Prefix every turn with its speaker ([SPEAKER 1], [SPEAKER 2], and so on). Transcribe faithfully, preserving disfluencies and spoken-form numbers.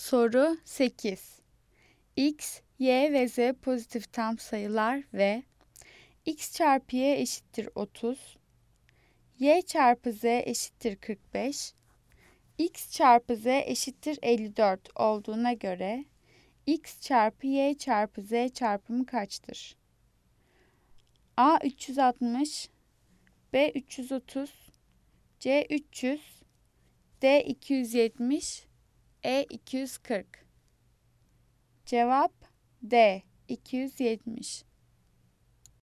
[SPEAKER 1] Soru sekiz. X, Y ve Z pozitif tam sayılar ve x çarpı y eşittir otuz, y çarpı z eşittir kırk beş, x çarpı z eşittir elli dört olduğuna göre x çarpı y çarpı z çarpımı kaçtır? A üç yüz altmış, B üç yüz otuz, C üç yüz, D iki yüz yetmiş, E iki yüz kırk. Cevap D iki yüz yetmiş.